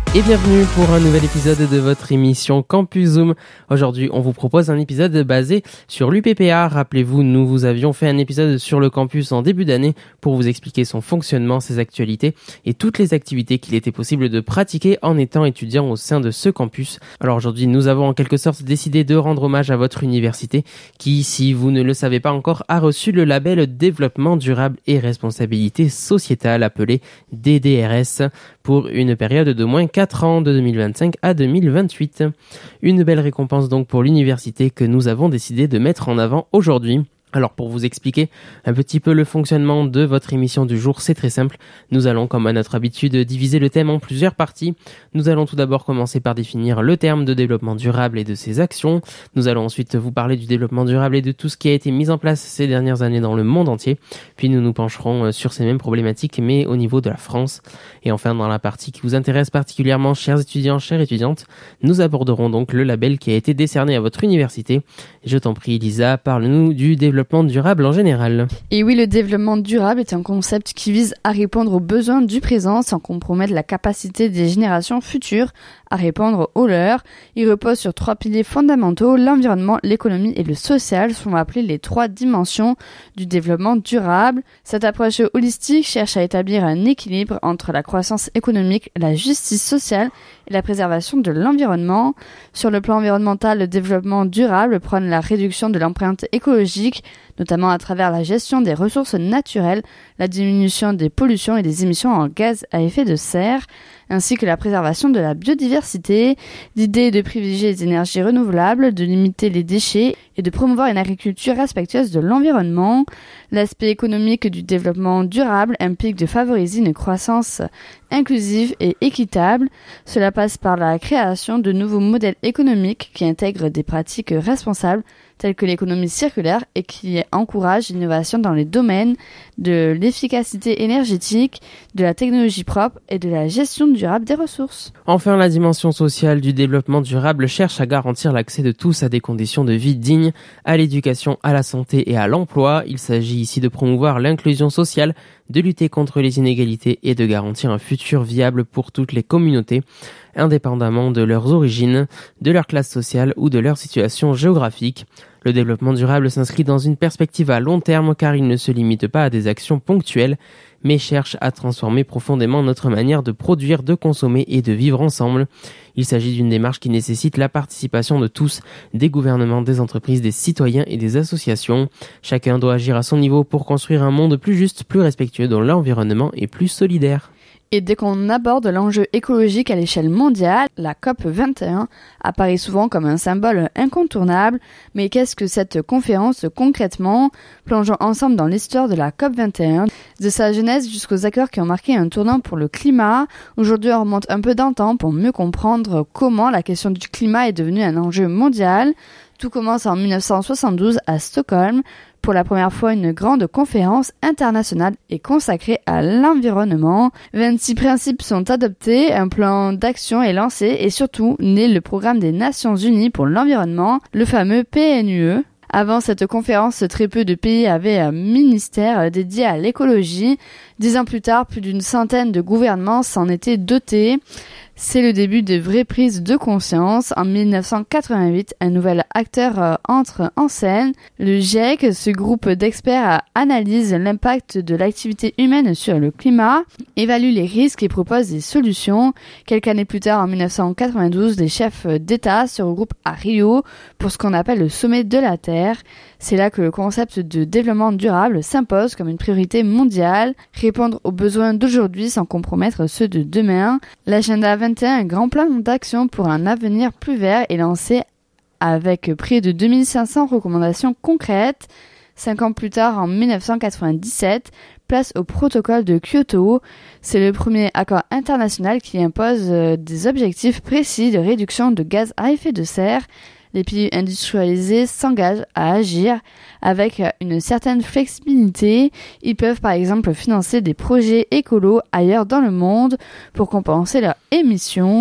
Et bienvenue pour un nouvel épisode de votre émission Campus Zoom. Aujourd'hui, on vous propose un épisode basé sur l'UPPA. Rappelez-vous, nous vous avions fait un épisode sur le campus en début d'année pour vous expliquer son fonctionnement, ses actualités et toutes les activités qu'il était possible de pratiquer en étant étudiant au sein de ce campus. Alors aujourd'hui, nous avons en quelque sorte décidé de rendre hommage à votre université qui, si vous ne le savez pas encore, a reçu le label Développement durable et responsabilité sociétale appelé DDRS pour une période de moins 4 ans de 2025 à 2028. Une belle récompense donc pour l'université que nous avons décidé de mettre en avant aujourd'hui. Alors pour vous expliquer un petit peu le fonctionnement de votre émission du jour, c'est très simple. Nous allons, comme à notre habitude, diviser le thème en plusieurs parties. Nous allons tout d'abord commencer par définir le terme de développement durable et de ses actions. Nous allons ensuite vous parler du développement durable et de tout ce qui a été mis en place ces dernières années dans le monde entier. Puis nous nous pencherons sur ces mêmes problématiques, mais au niveau de la France. Et enfin, dans la partie qui vous intéresse particulièrement, chers étudiants, chères étudiantes, nous aborderons donc le label qui a été décerné à votre université. Je t'en prie, Lisa, parle-nous du développement durable en général. Et oui, le développement durable est un concept qui vise à répondre aux besoins du présent sans compromettre la capacité des générations futures à répondre aux leurs. Il repose sur 3 piliers fondamentaux. L'environnement, l'économie et le social sont appelés les 3 dimensions du développement durable. Cette approche holistique cherche à établir un équilibre entre la croissance économique, la justice sociale et la préservation de l'environnement. Sur le plan environnemental, le développement durable prône la réduction de l'empreinte écologique, notamment à travers la gestion des ressources naturelles, la diminution des pollutions et des émissions en gaz à effet de serre, ainsi que la préservation de la biodiversité. L'idée est de privilégier les énergies renouvelables, de limiter les déchets et de promouvoir une agriculture respectueuse de l'environnement. L'aspect économique du développement durable implique de favoriser une croissance inclusive et équitable. Cela passe par la création de nouveaux modèles économiques qui intègrent des pratiques responsables telles que l'économie circulaire et qui encouragent l'innovation dans les domaines de l'efficacité énergétique, de la technologie propre et de la gestion durable des ressources. Enfin, la dimension sociale du développement durable cherche à garantir l'accès de tous à des conditions de vie dignes, à l'éducation, à la santé et à l'emploi. Il s'agit ici de promouvoir l'inclusion sociale, de lutter contre les inégalités et de garantir un futur viable pour toutes les communautés, indépendamment de leurs origines, de leur classe sociale ou de leur situation géographique. Le développement durable s'inscrit dans une perspective à long terme car il ne se limite pas à des actions ponctuelles, mais cherche à transformer profondément notre manière de produire, de consommer et de vivre ensemble. Il s'agit d'une démarche qui nécessite la participation de tous, des gouvernements, des entreprises, des citoyens et des associations. Chacun doit agir à son niveau pour construire un monde plus juste, plus respectueux de l'environnement et plus solidaire. Et dès qu'on aborde l'enjeu écologique à l'échelle mondiale, la COP21 apparaît souvent comme un symbole incontournable. Mais qu'est-ce que cette conférence concrètement ? Plongeons ensemble dans l'histoire de la COP21, de sa genèse jusqu'aux accords qui ont marqué un tournant pour le climat. Aujourd'hui, on remonte un peu dans le temps pour mieux comprendre comment la question du climat est devenue un enjeu mondial. Tout commence en 1972 à Stockholm. Pour la première fois, une grande conférence internationale est consacrée à l'environnement. 26 principes sont adoptés, un plan d'action est lancé et surtout naît le programme des Nations Unies pour l'environnement, le fameux PNUE. Avant cette conférence, très peu de pays avaient un ministère dédié à l'écologie. 10 ans plus tard, plus d'une centaine de gouvernements s'en étaient dotés. C'est le début de vraies prises de conscience. En 1988, un nouvel acteur entre en scène. Le GIEC, ce groupe d'experts, analyse l'impact de l'activité humaine sur le climat, évalue les risques et propose des solutions. Quelques années plus tard, en 1992, les chefs d'État se regroupent à Rio pour ce qu'on appelle le sommet de la Terre. C'est là que le concept de développement durable s'impose comme une priorité mondiale, répondre aux besoins d'aujourd'hui sans compromettre ceux de demain. L'agenda 21, un grand plan d'action pour un avenir plus vert, est lancé avec près de 2500 recommandations concrètes. 5 ans plus tard, en 1997, place au protocole de Kyoto. C'est le premier accord international qui impose des objectifs précis de réduction de gaz à effet de serre. Les pays industrialisés s'engagent à agir avec une certaine flexibilité. Ils peuvent par exemple financer des projets écolos ailleurs dans le monde pour compenser leurs émissions.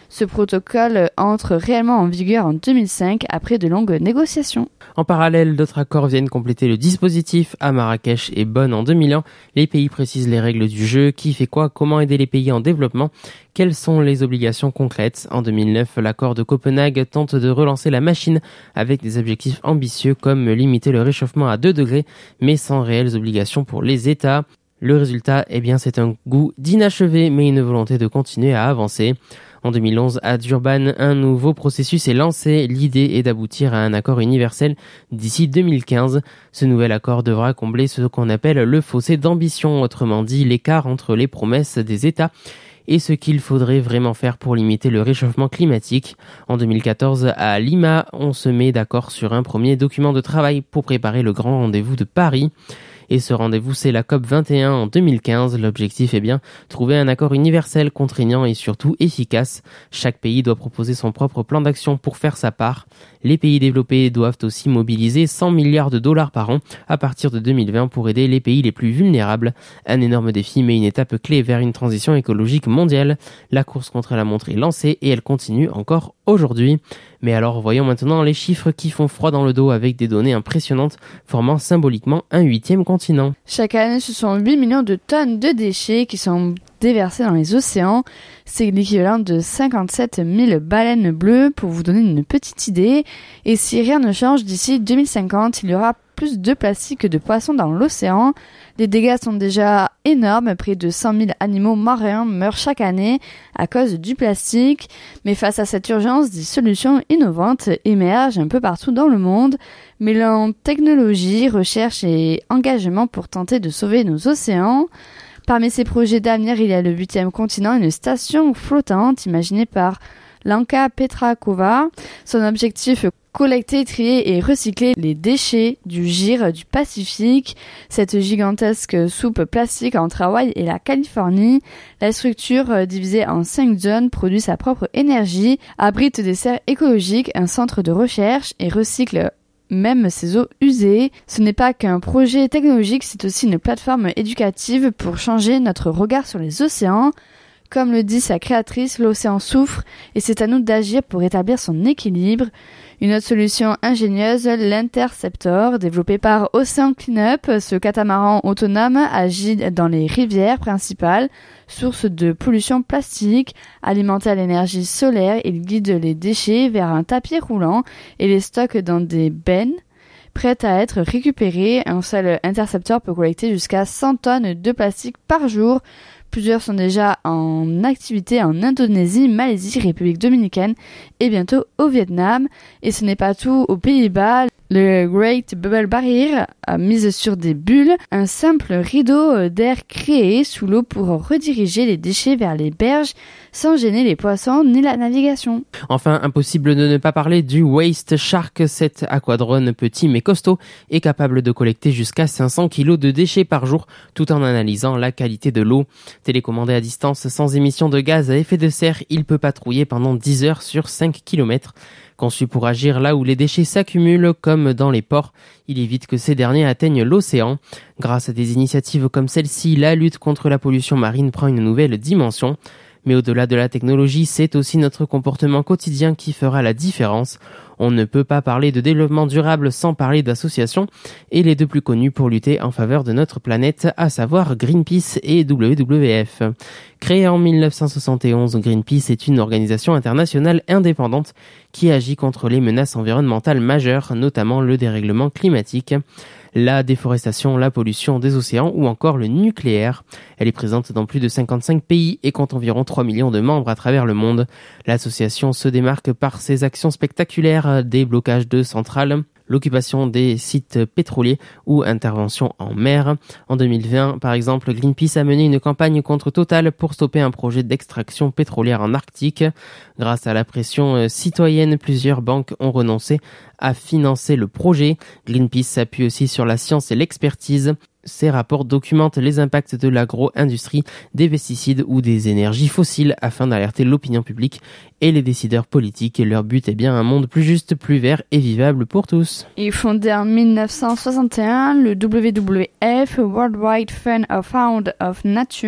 Ce protocole entre réellement en vigueur en 2005 après de longues négociations. En parallèle, d'autres accords viennent compléter le dispositif. À Marrakech et Bonn en 2001, les pays précisent les règles du jeu, qui fait quoi, comment aider les pays en développement, quelles sont les obligations concrètes. En 2009, l'accord de Copenhague tente de relancer la machine avec des objectifs ambitieux comme limiter le réchauffement à 2 degrés, mais sans réelles obligations pour les États. Le résultat, c'est un goût d'inachevé, mais une volonté de continuer à avancer. En 2011, à Durban, un nouveau processus est lancé. L'idée est d'aboutir à un accord universel d'ici 2015. Ce nouvel accord devra combler ce qu'on appelle le fossé d'ambition, autrement dit l'écart entre les promesses des États et ce qu'il faudrait vraiment faire pour limiter le réchauffement climatique. En 2014, à Lima, on se met d'accord sur un premier document de travail pour préparer le grand rendez-vous de Paris. Et ce rendez-vous, c'est la COP 21 en 2015. L'objectif est trouver un accord universel, contraignant et surtout efficace. Chaque pays doit proposer son propre plan d'action pour faire sa part. Les pays développés doivent aussi mobiliser 100 milliards de dollars par an à partir de 2020 pour aider les pays les plus vulnérables. Un énorme défi, mais une étape clé vers une transition écologique mondiale. La course contre la montre est lancée et elle continue encore aujourd'hui. Mais alors, voyons maintenant les chiffres qui font froid dans le dos avec des données impressionnantes formant symboliquement un 8e continent. Chaque année, ce sont 8 millions de tonnes de déchets qui sont déversés dans les océans. C'est l'équivalent de 57 000 baleines bleues pour vous donner une petite idée. Et si rien ne change, d'ici 2050, il y aura plus de plastique que de poissons dans l'océan. Les dégâts sont déjà énormes, près de 100 000 animaux marins meurent chaque année à cause du plastique. Mais face à cette urgence, des solutions innovantes émergent un peu partout dans le monde, mêlant technologie, recherche et engagement pour tenter de sauver nos océans. Parmi ces projets d'avenir, il y a le 8e continent, une station flottante imaginée par Lanka Petrakova. Son objectif, collecter, trier et recycler les déchets du gire du Pacifique. Cette gigantesque soupe plastique entre Hawaï et la Californie. La structure, divisée en 5 zones, produit sa propre énergie, abrite des serres écologiques, un centre de recherche et recycle même ses eaux usées. Ce n'est pas qu'un projet technologique, c'est aussi une plateforme éducative pour changer notre regard sur les océans. Comme le dit sa créatrice, l'océan souffre et c'est à nous d'agir pour rétablir son équilibre. Une autre solution ingénieuse, l'Interceptor, développé par Ocean Cleanup. Ce catamaran autonome agit dans les rivières principales, source de pollution plastique. Alimenté à l'énergie solaire, il guide les déchets vers un tapis roulant et les stocke dans des bennes prêtes à être récupérées. Un seul intercepteur peut collecter jusqu'à 100 tonnes de plastique par jour. Plusieurs sont déjà en activité en Indonésie, Malaisie, République dominicaine et bientôt au Vietnam. Et ce n'est pas tout, aux Pays-Bas, le Great Bubble Barrier a mise sur des bulles, un simple rideau d'air créé sous l'eau pour rediriger les déchets vers les berges sans gêner les poissons ni la navigation. Enfin, impossible de ne pas parler du Waste Shark. Cet aquadrone petit mais costaud est capable de collecter jusqu'à 500 kg de déchets par jour tout en analysant la qualité de l'eau. Télécommandé à distance sans émission de gaz à effet de serre, il peut patrouiller pendant 10 heures sur 5 km. Conçu pour agir là où les déchets s'accumulent, comme dans les ports, il évite que ces derniers atteignent l'océan. Grâce à des initiatives comme celle-ci, la lutte contre la pollution marine prend une nouvelle dimension. Mais au-delà de la technologie, c'est aussi notre comportement quotidien qui fera la différence. On ne peut pas parler de développement durable sans parler d'associations, et les deux plus connues pour lutter en faveur de notre planète, à savoir Greenpeace et WWF. Créée en 1971, Greenpeace est une organisation internationale indépendante qui agit contre les menaces environnementales majeures, notamment le dérèglement climatique, la déforestation, la pollution des océans ou encore le nucléaire. Elle est présente dans plus de 55 pays et compte environ 3 millions de membres à travers le monde. L'association se démarque par ses actions spectaculaires, des blocages de centrales, l'occupation des sites pétroliers ou intervention en mer. En 2020, par exemple, Greenpeace a mené une campagne contre Total pour stopper un projet d'extraction pétrolière en Arctique. Grâce à la pression citoyenne, plusieurs banques ont renoncé à financer le projet. Greenpeace s'appuie aussi sur la science et l'expertise. Ces rapports documentent les impacts de l'agro-industrie, des pesticides ou des énergies fossiles afin d'alerter l'opinion publique et les décideurs politiques. Leur but est bien un monde plus juste, plus vert et vivable pour tous. Et fondé en 1961, le WWF, Worldwide Fund of Nature,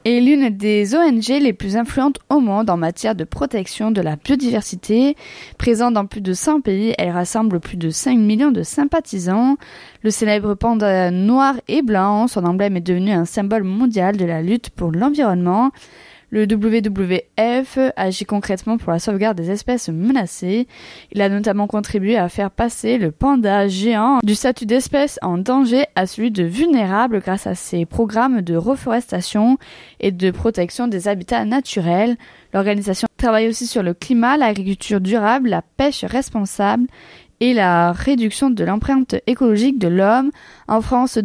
est l'une des ONG les plus influentes au monde en matière de protection de la biodiversité. Présente dans plus de 100 pays, elle rassemble plus de 5 millions de sympathisants. Le célèbre panda noir et blanc, son emblème est devenu un symbole mondial de la lutte pour l'environnement. Le WWF agit concrètement pour la sauvegarde des espèces menacées. Il a notamment contribué à faire passer le panda géant du statut d'espèce en danger à celui de vulnérable grâce à ses programmes de reforestation et de protection des habitats naturels. L'organisation travaille aussi sur le climat, l'agriculture durable, la pêche responsable et la réduction de l'empreinte écologique de l'homme. En France,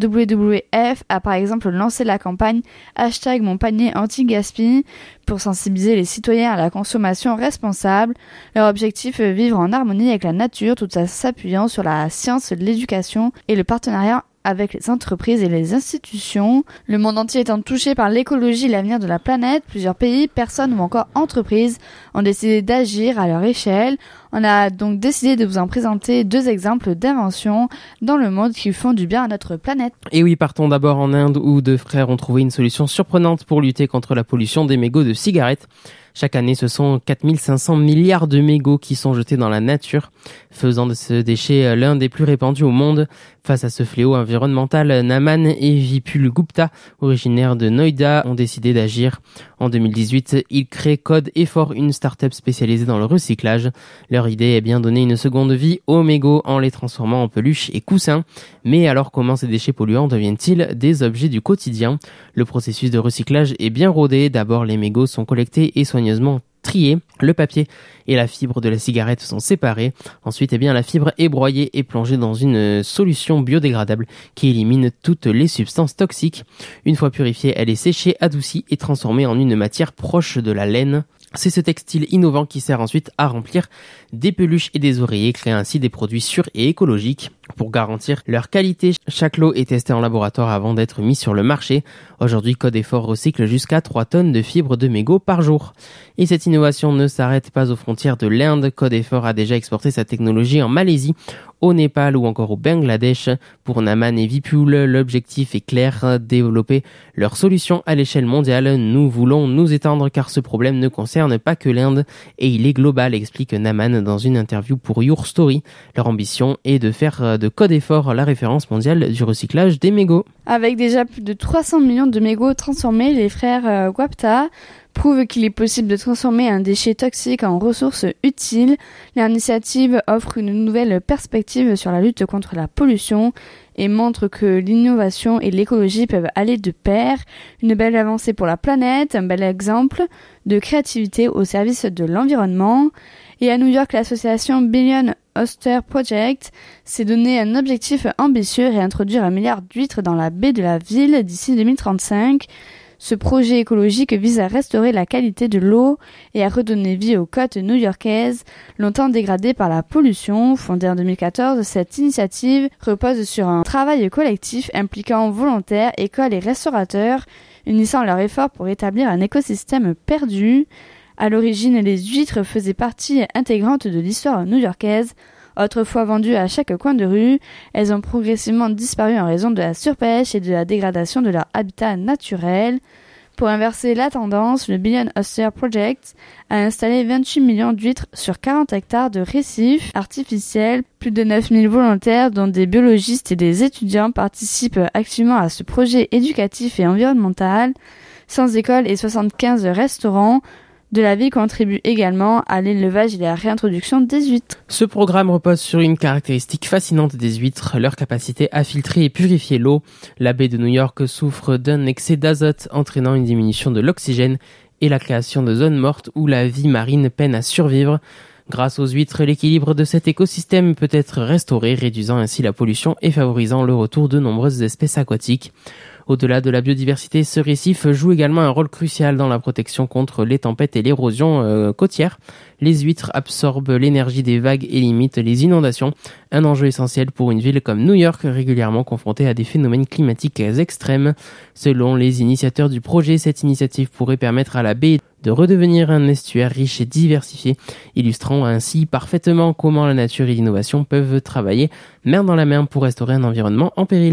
WWF a par exemple lancé la campagne #monpanier anti-gaspi pour sensibiliser les citoyens à la consommation responsable. Leur objectif est vivre en harmonie avec la nature tout en s'appuyant sur la science, l'éducation et le partenariat avec les entreprises et les institutions. Le monde entier étant touché par l'écologie et l'avenir de la planète, plusieurs pays, personnes ou encore entreprises ont décidé d'agir à leur échelle. On a donc décidé de vous en présenter 2 exemples d'inventions dans le monde qui font du bien à notre planète. Et oui, partons d'abord en Inde où 2 frères ont trouvé une solution surprenante pour lutter contre la pollution des mégots de cigarettes. Chaque année, ce sont 4500 milliards de mégots qui sont jetés dans la nature, faisant de ce déchet l'un des plus répandus au monde. Face à ce fléau environnemental, Naman et Vipul Gupta, originaires de Noida, ont décidé d'agir. En 2018, ils créent Code Effort, une start-up spécialisée dans le recyclage. Leur idée est bien donner une seconde vie aux mégots en les transformant en peluches et coussins. Mais alors comment ces déchets polluants deviennent-ils des objets du quotidien ? Le processus de recyclage est bien rodé. D'abord, les mégots sont collectés et soigneusement triés. Le papier et la fibre de la cigarette sont séparés. Ensuite, la fibre est broyée et plongée dans une solution biodégradable qui élimine toutes les substances toxiques. Une fois purifiée, elle est séchée, adoucie et transformée en une matière proche de la laine. C'est ce textile innovant qui sert ensuite à remplir des peluches et des oreillers, créant ainsi des produits sûrs et écologiques. Pour garantir leur qualité, chaque lot est testé en laboratoire avant d'être mis sur le marché. Aujourd'hui, Code Effort recycle jusqu'à 3 tonnes de fibres de mégots par jour. Et cette innovation ne s'arrête pas aux frontières de l'Inde. Code Effort a déjà exporté sa technologie en Malaisie, au Népal ou encore au Bangladesh. Pour Naman et Vipul, l'objectif est clair, développer leur solution à l'échelle mondiale. Nous voulons nous étendre car ce problème ne concerne pas que l'Inde et il est global, explique Naman dans une interview pour Your Story. Leur ambition est de faire de Code Effort la référence mondiale du recyclage des mégots. Avec déjà plus de 300 millions de mégots transformés, les frères Gupta prouvent qu'il est possible de transformer un déchet toxique en ressource utile. L'initiative offre une nouvelle perspective sur la lutte contre la pollution et montre que l'innovation et l'écologie peuvent aller de pair. Une belle avancée pour la planète, un bel exemple de créativité au service de l'environnement. Et à New York, l'association Billion Oyster Project s'est donné un objectif ambitieux, réintroduire 1 milliard d'huîtres dans la baie de la ville d'ici 2035. Ce projet écologique vise à restaurer la qualité de l'eau et à redonner vie aux côtes new-yorkaises, longtemps dégradées par la pollution. Fondée en 2014, cette initiative repose sur un travail collectif impliquant volontaires, écoles et restaurateurs, unissant leurs efforts pour établir un écosystème perdu. À l'origine, les huîtres faisaient partie intégrante de l'histoire new-yorkaise. Autrefois vendues à chaque coin de rue, elles ont progressivement disparu en raison de la surpêche et de la dégradation de leur habitat naturel. Pour inverser la tendance, le Billion Oyster Project a installé 28 millions d'huîtres sur 40 hectares de récifs artificiels. Plus de 9000 volontaires, dont des biologistes et des étudiants, participent activement à ce projet éducatif et environnemental. 100 écoles et 75 restaurants de la ville contribue également à l'élevage et la réintroduction des huîtres. Ce programme repose sur une caractéristique fascinante des huîtres, leur capacité à filtrer et purifier l'eau. La baie de New York souffre d'un excès d'azote entraînant une diminution de l'oxygène et la création de zones mortes où la vie marine peine à survivre. Grâce aux huîtres, l'équilibre de cet écosystème peut être restauré, réduisant ainsi la pollution et favorisant le retour de nombreuses espèces aquatiques. Au-delà de la biodiversité, ce récif joue également un rôle crucial dans la protection contre les tempêtes et l'érosion côtière. Les huîtres absorbent l'énergie des vagues et limitent les inondations, un enjeu essentiel pour une ville comme New York, régulièrement confrontée à des phénomènes climatiques extrêmes. Selon les initiateurs du projet, cette initiative pourrait permettre à la baie de redevenir un estuaire riche et diversifié, illustrant ainsi parfaitement comment la nature et l'innovation peuvent travailler main dans la main pour restaurer un environnement en péril.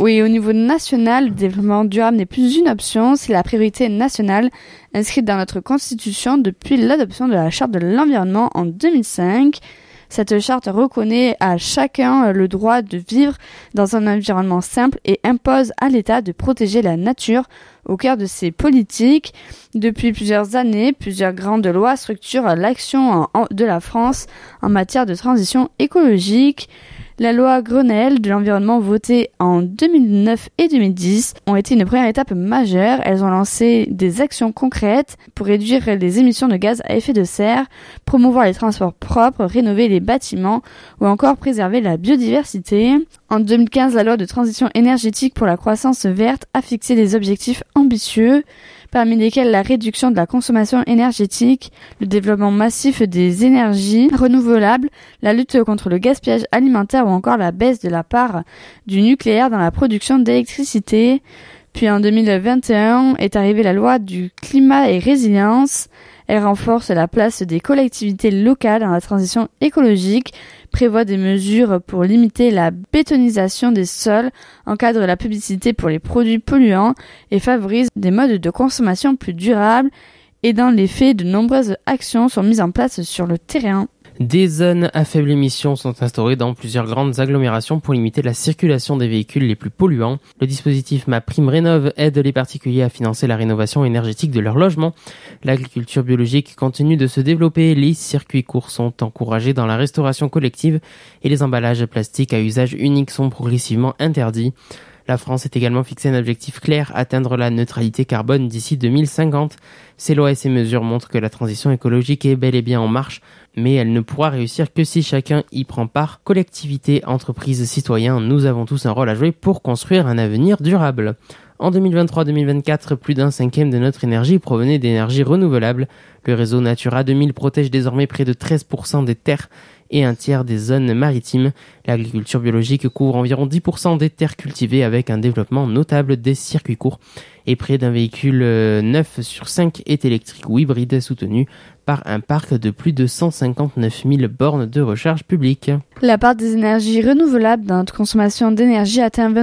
Oui, au niveau national, le développement durable n'est plus une option, c'est la priorité nationale inscrite dans notre Constitution depuis l'adoption de la Charte de l'environnement en 2005. Cette charte reconnaît à chacun le droit de vivre dans un environnement simple et impose à l'État de protéger la nature au cœur de ses politiques. Depuis plusieurs années, plusieurs grandes lois structurent l'action de la France en matière de transition écologique. La loi Grenelle de l'environnement votée en 2009 et 2010 ont été une première étape majeure. Elles ont lancé des actions concrètes pour réduire les émissions de gaz à effet de serre, promouvoir les transports propres, rénover les bâtiments ou encore préserver la biodiversité. En 2015, la loi de transition énergétique pour la croissance verte a fixé des objectifs ambitieux, parmi lesquels la réduction de la consommation énergétique, le développement massif des énergies renouvelables, la lutte contre le gaspillage alimentaire ou encore la baisse de la part du nucléaire dans la production d'électricité. Puis en 2021 est arrivée la loi du climat et résilience. Elle renforce la place des collectivités locales dans la transition écologique, prévoit des mesures pour limiter la bétonisation des sols, encadre la publicité pour les produits polluants et favorise des modes de consommation plus durables. Et dans les faits, de nombreuses actions sont mises en place sur le terrain. Des zones à faible émission sont instaurées dans plusieurs grandes agglomérations pour limiter la circulation des véhicules les plus polluants. Le dispositif MaPrimeRénov' aide les particuliers à financer la rénovation énergétique de leur logement. L'agriculture biologique continue de se développer. Les circuits courts sont encouragés dans la restauration collective et les emballages plastiques à usage unique sont progressivement interdits. La France s'est également fixé un objectif clair, atteindre la neutralité carbone d'ici 2050. Ces lois et ces mesures montrent que la transition écologique est bel et bien en marche, mais elle ne pourra réussir que si chacun y prend part. Collectivités, entreprises, citoyens, nous avons tous un rôle à jouer pour construire un avenir durable. En 2023-2024, plus d'un cinquième de notre énergie provenait d'énergies renouvelables. Le réseau Natura 2000 protège désormais près de 13% des terres et un tiers des zones maritimes. L'agriculture biologique couvre environ 10% des terres cultivées avec un développement notable des circuits courts. Et près d'un véhicule 9 sur 5 est électrique ou hybride soutenu par un parc de plus de 159 000 bornes de recharge publique. La part des énergies renouvelables dans notre consommation d'énergie atteint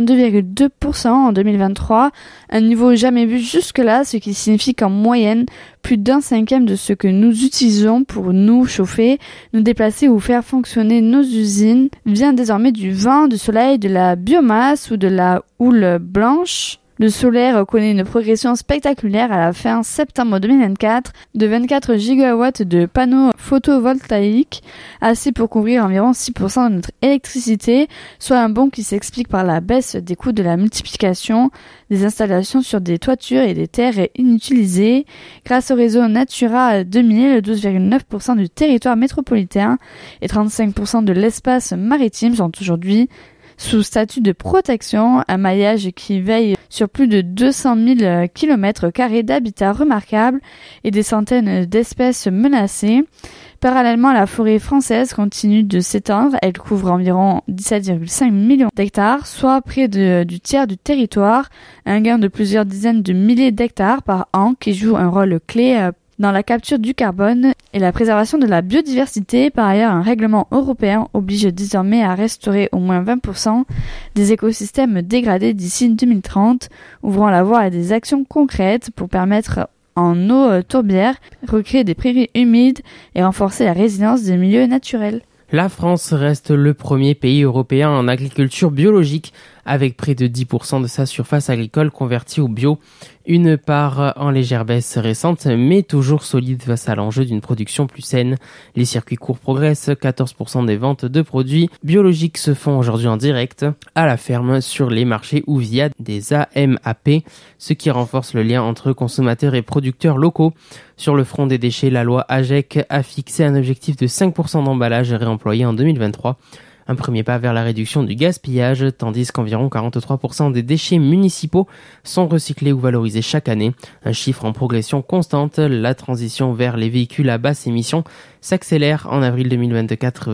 22,2% en 2023, un niveau jamais vu jusque-là, ce qui signifie qu'en moyenne, plus d'un cinquième de ce que nous utilisons pour nous chauffer, nous déplacer ou faire fonctionner nos usines vient désormais du vent, du soleil, de la biomasse ou de la houle blanche. Le solaire connaît une progression spectaculaire à la fin septembre 2024 de 24 gigawatts de panneaux photovoltaïques, assez pour couvrir environ 6% de notre électricité, soit un bond qui s'explique par la baisse des coûts de la multiplication des installations sur des toitures et des terres inutilisées. Grâce au réseau Natura 2000, 12,9% du territoire métropolitain et 35% de l'espace maritime sont aujourd'hui sous statut de protection, un maillage qui veille sur plus de 200 000 km² d'habitats remarquables et des centaines d'espèces menacées. Parallèlement, la forêt française continue de s'étendre. Elle couvre environ 17,5 millions d'hectares, soit près du tiers du territoire, un gain de plusieurs dizaines de milliers d'hectares par an qui joue un rôle clé dans la capture du carbone et la préservation de la biodiversité. Par ailleurs, un règlement européen oblige désormais à restaurer au moins 20% des écosystèmes dégradés d'ici 2030, ouvrant la voie à des actions concrètes pour permettre en eau tourbière, recréer des prairies humides et renforcer la résilience des milieux naturels. La France reste le premier pays européen en agriculture biologique, avec près de 10% de sa surface agricole convertie au bio. Une part en légère baisse récente, mais toujours solide face à l'enjeu d'une production plus saine. Les circuits courts progressent, 14% des ventes de produits biologiques se font aujourd'hui en direct à la ferme sur les marchés ou via des AMAP, ce qui renforce le lien entre consommateurs et producteurs locaux. Sur le front des déchets, la loi AGEC a fixé un objectif de 5% d'emballage réemployé en 2023. Un premier pas vers la réduction du gaspillage, tandis qu'environ 43% des déchets municipaux sont recyclés ou valorisés chaque année. Un chiffre en progression constante. La transition vers les véhicules à basse émission s'accélère. En avril 2024,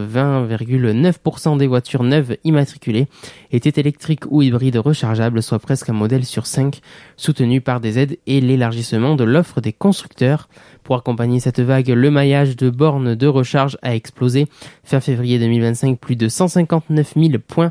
20,9% des voitures neuves immatriculées étaient électriques ou hybrides rechargeables, soit presque un modèle sur 5, soutenu par des aides et l'élargissement de l'offre des constructeurs. Pour accompagner cette vague, le maillage de bornes de recharge a explosé. Fin février 2025, plus de 159 000 points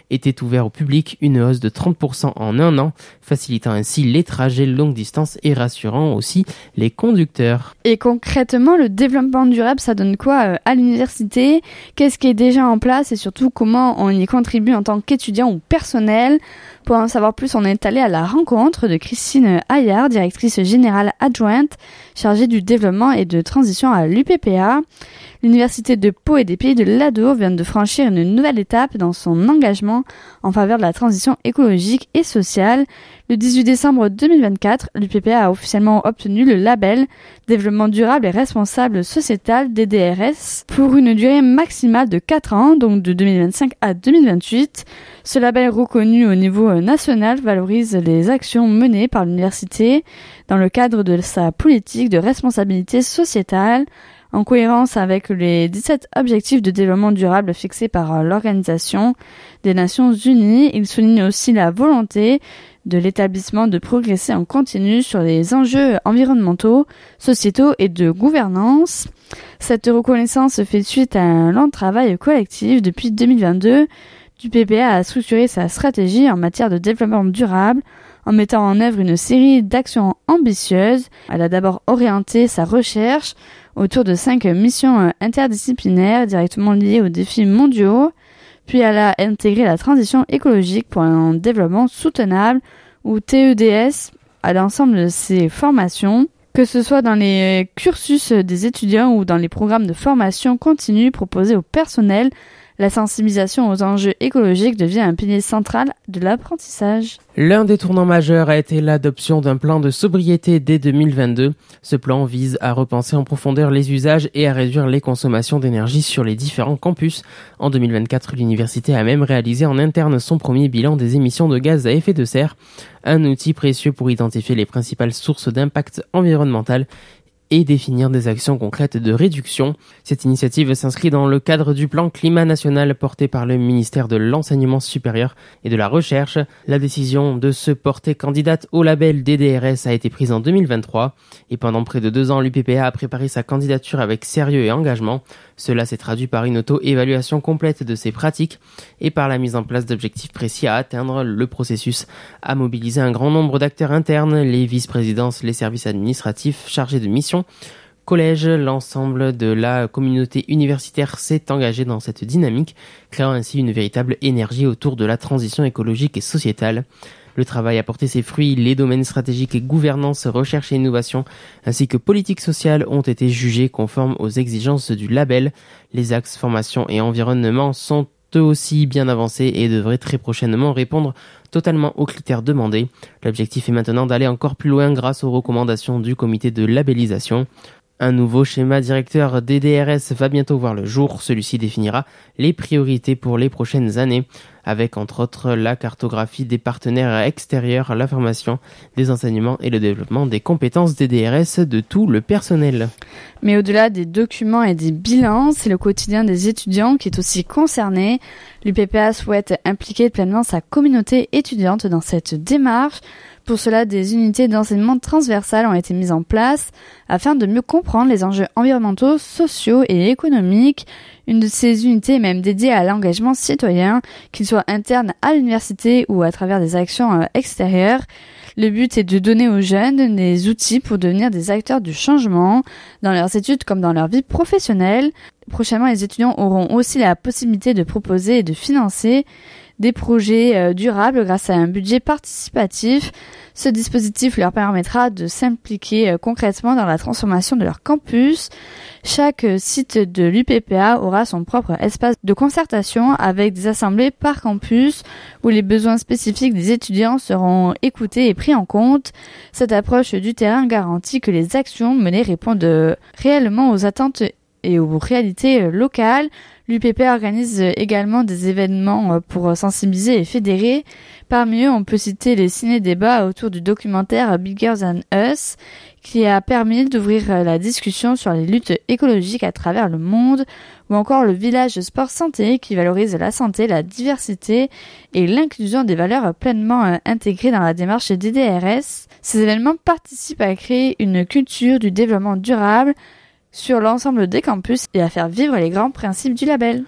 était ouvert au public, une hausse de 30% en un an, facilitant ainsi les trajets longue distance et rassurant aussi les conducteurs. Et concrètement, le développement durable, ça donne quoi à l'université ? Qu'est-ce qui est déjà en place et surtout comment on y contribue en tant qu'étudiant ou personnel ? Pour en savoir plus, on est allé à la rencontre de Christine Hayard, directrice générale adjointe chargée du développement et de transition à l'UPPA. L'Université de Pau et des Pays de l'Adour vient de franchir une nouvelle étape dans son engagement en faveur de la transition écologique et sociale. Le 18 décembre 2024, l'UPPA a officiellement obtenu le label Développement durable et responsable sociétal DDRS pour une durée maximale de 4 ans, donc de 2025 à 2028. Ce label reconnu au niveau national valorise les actions menées par l'université dans le cadre de sa politique de responsabilité sociétale, en cohérence avec les 17 objectifs de développement durable fixés par l'Organisation des Nations Unies. Il souligne aussi la volonté de l'établissement de progresser en continu sur les enjeux environnementaux, sociétaux et de gouvernance. Cette reconnaissance fait suite à un long travail collectif. Depuis 2022, l'UPPA a structuré sa stratégie en matière de développement durable en mettant en œuvre une série d'actions ambitieuses. Elle a d'abord orienté sa recherche autour de 5 missions interdisciplinaires directement liées aux défis mondiaux. Puis elle a intégré la transition écologique pour un développement soutenable, ou TEDS, à l'ensemble de ses formations, que ce soit dans les cursus des étudiants ou dans les programmes de formation continue proposés au personnel. La sensibilisation aux enjeux écologiques devient un pilier central de l'apprentissage. L'un des tournants majeurs a été l'adoption d'un plan de sobriété dès 2022. Ce plan vise à repenser en profondeur les usages et à réduire les consommations d'énergie sur les différents campus. En 2024, l'université a même réalisé en interne son premier bilan des émissions de gaz à effet de serre, un outil précieux pour identifier les principales sources d'impact environnemental et définir des actions concrètes de réduction. Cette initiative s'inscrit dans le cadre du plan climat national porté par le ministère de l'Enseignement supérieur et de la Recherche. La décision de se porter candidate au label DDRS a été prise en 2023 et pendant près de 2 ans, l'UPPA a préparé sa candidature avec sérieux et engagement. Cela s'est traduit par une auto-évaluation complète de ses pratiques et par la mise en place d'objectifs précis à atteindre. Le processus a mobilisé un grand nombre d'acteurs internes, les vice-présidences, les services administratifs chargés de mission, collège. L'ensemble de la communauté universitaire s'est engagé dans cette dynamique, créant ainsi une véritable énergie autour de la transition écologique et sociétale. Le travail a porté ses fruits, les domaines stratégiques et gouvernance, recherche et innovation, ainsi que politique sociale ont été jugés conformes aux exigences du label. Les axes formation et environnement sont eux aussi bien avancés et devraient très prochainement répondre totalement aux critères demandés. L'objectif est maintenant d'aller encore plus loin grâce aux recommandations du comité de labellisation. Un nouveau schéma directeur DDRS va bientôt voir le jour. Celui-ci définira les priorités pour les prochaines années, avec entre autres la cartographie des partenaires extérieurs, la formation, des enseignements et le développement des compétences DDRS de tout le personnel. Mais au-delà des documents et des bilans, c'est le quotidien des étudiants qui est aussi concerné. L'UPPA souhaite impliquer pleinement sa communauté étudiante dans cette démarche. Pour cela, des unités d'enseignement transversales ont été mises en place afin de mieux comprendre les enjeux environnementaux, sociaux et économiques. Une de ces unités est même dédiée à l'engagement citoyen, qu'il soit interne à l'université ou à travers des actions extérieures. Le but est de donner aux jeunes des outils pour devenir des acteurs du changement dans leurs études comme dans leur vie professionnelle. Prochainement, les étudiants auront aussi la possibilité de proposer et de financer des projets durables grâce à un budget participatif. Ce dispositif leur permettra de s'impliquer concrètement dans la transformation de leur campus. Chaque site de l'UPPA aura son propre espace de concertation avec des assemblées par campus où les besoins spécifiques des étudiants seront écoutés et pris en compte. Cette approche du terrain garantit que les actions menées répondent réellement aux attentes et aux réalités locales. L'UPPA organise également des événements pour sensibiliser et fédérer. Parmi eux, on peut citer les ciné-débats autour du documentaire Bigger Than Us, qui a permis d'ouvrir la discussion sur les luttes écologiques à travers le monde, ou encore le village sport santé, qui valorise la santé, la diversité et l'inclusion des valeurs pleinement intégrées dans la démarche des DDRS. Ces événements participent à créer une culture du développement durable sur l'ensemble des campus et à faire vivre les grands principes du label.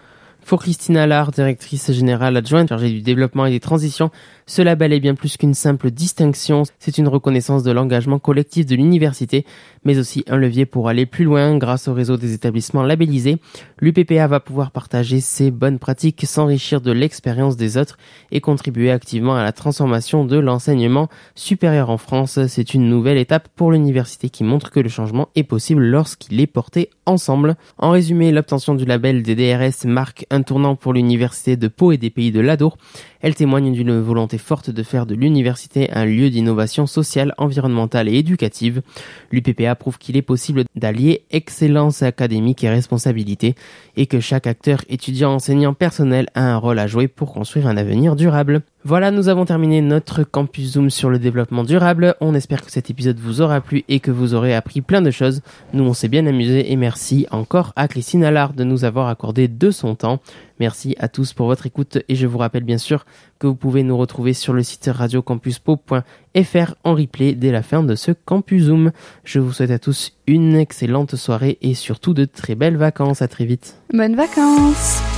Pour Christine Allard, directrice générale adjointe chargée du développement et des transitions, ce label est bien plus qu'une simple distinction. C'est une reconnaissance de l'engagement collectif de l'université, mais aussi un levier pour aller plus loin grâce au réseau des établissements labellisés. L'UPPA va pouvoir partager ses bonnes pratiques, s'enrichir de l'expérience des autres et contribuer activement à la transformation de l'enseignement supérieur en France. C'est une nouvelle étape pour l'université qui montre que le changement est possible lorsqu'il est porté ensemble. En résumé, l'obtention du label des DRS marque un tournant pour l'université de Pau et des Pays de l'Adour. Elle témoigne d'une volonté forte de faire de l'université un lieu d'innovation sociale, environnementale et éducative. L'UPPA prouve qu'il est possible d'allier excellence académique et responsabilité et que chaque acteur, étudiant, enseignant, personnel a un rôle à jouer pour construire un avenir durable. Voilà, nous avons terminé notre Campus Zoom sur le développement durable. On espère que cet épisode vous aura plu et que vous aurez appris plein de choses. Nous, on s'est bien amusé et merci encore à Christine Allard de nous avoir accordé de son temps. Merci à tous pour votre écoute et je vous rappelle bien sûr que vous pouvez nous retrouver sur le site radiocampuspo.fr en replay dès la fin de ce Campus Zoom. Je vous souhaite à tous une excellente soirée et surtout de très belles vacances. À très vite. Bonnes vacances!